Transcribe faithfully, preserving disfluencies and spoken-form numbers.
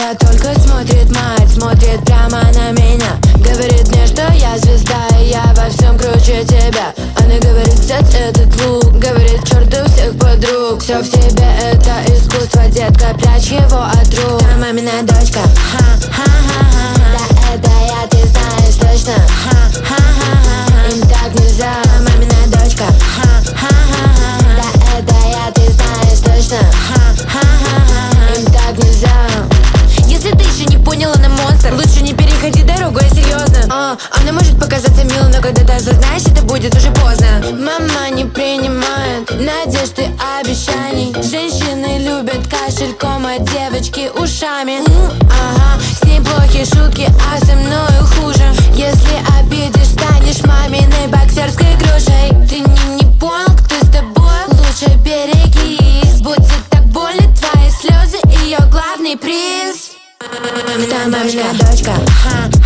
меня только смотрит мать, смотрит прямо на меня. Говорит мне, что я звезда, и я во всем круче тебя. Она говорит, взять этот лук, говорит, черт у всех подруг. Все в тебе это искусство, детка, прячь его от рук. Та мамина дочка, ха-ха-ха-ха. Да это я, ты знаешь точно, ха-ха-ха-ха. Им так нельзя. Та мамина дочка, ха-ха-ха-ха. Да это я, ты знаешь точно, ха-ха-ха-ха. Им так нельзя. Если ты еще не понял, она монстр, лучше не переходи дорогу, я серьезно. а, Она может показаться милой, но когда ты осознаешь, это будет уже поздно. Мама не принимает надежд и обещаний. Женщины любят кошельком, а девочки ушами. М, Ага, с ней плохие шутки, а со мною хуже. Если обидишь, станешь маминой боксерской грушей. Ты не, не понял, кто с тобой, лучше берегись. Будет так больно, твои слезы, ее главный приз. Мамина дочка, ха.